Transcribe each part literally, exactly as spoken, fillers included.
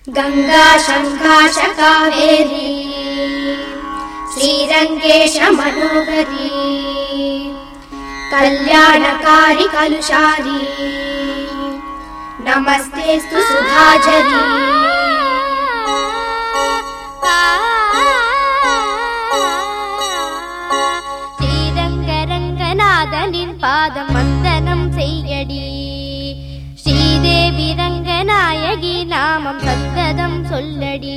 गंगा शंकाश कावेरी श्रीरंगेश मनोहरी कल्याणकारी कलुषारी नमस्तेस्तु सुधाझरी श्रीरंगरंगनाथनिन पादम वंदनम सेय्यडी श्रीदेवी रंगनायकी नामम सत्तदम सोल्लडी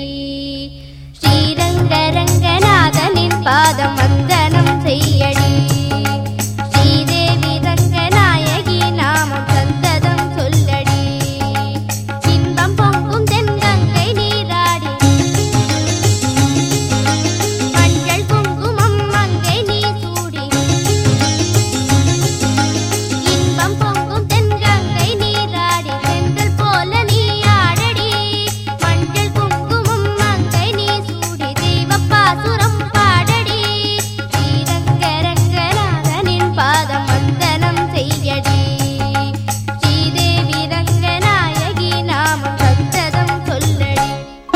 श्रीरंगरंगनाथनिन पादम वंदनम सेय्यडी श्रीदेवी रंगनायकी नामम सत्तदम सोल्लडी इன்பம் பொங்கும் தென்கங்கை நீராடி மஞ்சள் குங்குமம் மங்கை நீ சூடி இன்பம் பொங்கும் தென்கங்கை நீராடி செந்தல் போல நீ ஆடடி மஞ்சள் குங்குமம் மங்கை நீ சூடி தெய்வப்பாசுரம் பாடடி ஸ்ரீரங்கரங்கநாதனின் பாதம் வந்தனம் செய்யடி ஸ்ரீதேவி ரங்கநாயகி நாமம் சத்ததம் சொல்லடி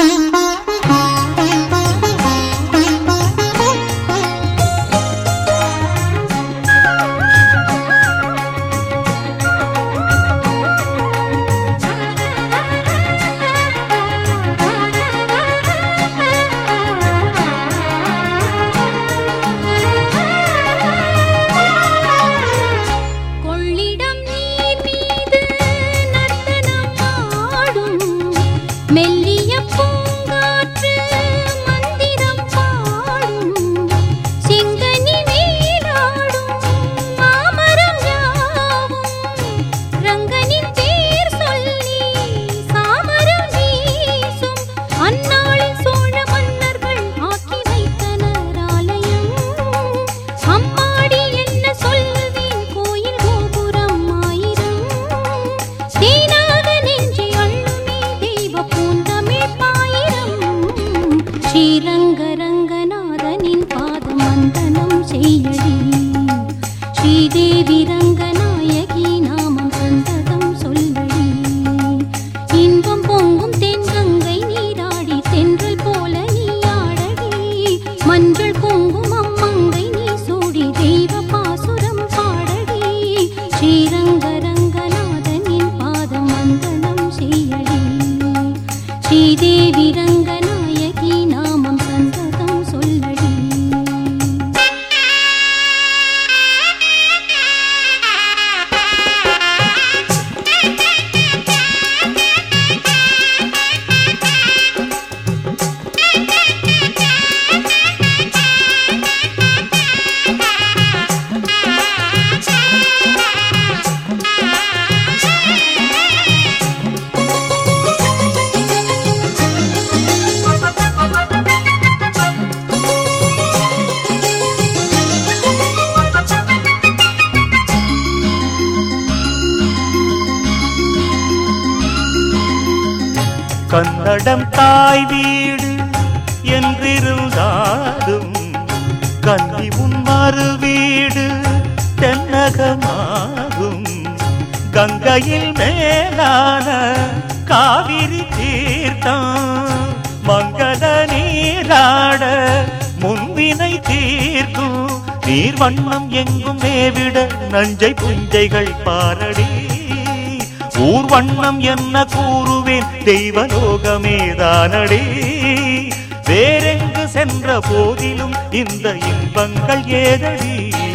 கொள்ளிடம் நீர் மீது நர்த்தனம் ஆடும் மெல்லிய பூங்காற்று மந்திரம் பாடும் செங்கனி மேலாடும் மாமரம் யாவும் ரங்கனின் பேர் சொல்லி சாமரம் வீசும் அந்நாளில் சோழ மன்னர்கள் ஆக்கி வைத்தனர் ஆலயம் அம்மாடி என்ன சொல்வேன் கோயில் கோபுரம் ஆயிரம் தேனாக நெஞ்சை அள்ளுமே தெய்வ பூந்தமிழ் பாயிரம் ஸ்ரீரங்கரங்கநாதனின் பாதம் வந்தனம் செய்யடி ஸ்ரீதேவி ரங்கநாயகி நாமம் சந்ததம் சொல்லடி இன்பம் பொங்கும் தென்கங்கை நீராடி தென்றல் போல நீ ஆடடி மஞ்சள் குங்குமம் மங்கை நீ சூடி தெய்வ பாசுரம் பாடடி ஸ்ரீரங்கரங்கநாதனின் பாதம் வந்தனம் செய்யடி ஸ்ரீதேவி ரங்கநாயகி நாமம் சந்ததம் சொல்லடி கன்னடம் தாய் வீடு என்றிருந்தாலும் கன்னி உன் மறு வீடு தென்னகமாகும் கங்கையில் மேலான காவிரி தீர்த்தம் மங்கள நீராட முன்வினை தீர்க்கும் நீர் வண்ணம் எங்கும் மேவிட நஞ்சை புஞ்சைகள் பாரடி ஊர் வண்ணம் என்ன கூறுவேன் தெய்வலோகமேதானடி வேறெங்கு சென்ற போதிலும் இந்த இன்பங்கள் ஏதடி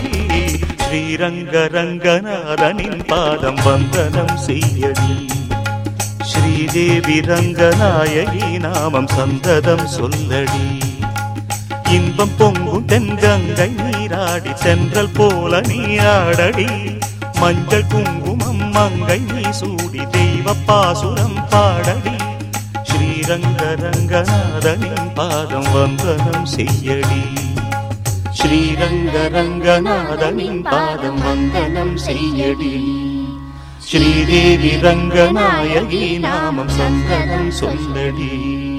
ஸ்ரீரங்கரங்கநாதனின் பாதம் வந்தனம் செய்யடி ஸ்ரீதேவி ரங்கநாயகி நாமம் சந்ததம் சொல்லடி இன்பம் பொங்கும் தென்கங்கை நீராடி சென்றல் போல நீ ஆடடி மஞ்சள் குங்குமம் மங்கை நீ சூடி தெய்வ பாசுரம் பாடடி ஸ்ரீரங்கரங்கநாதனின் பாதம் வந்தனம் செய்யடி ஸ்ரீரங்கரங்கநாதனின் பாதம் வந்தனம் செய்யடி ஸ்ரீதேவி ரங்கநாயகி நாமம் சந்தனம் சொல்லடி.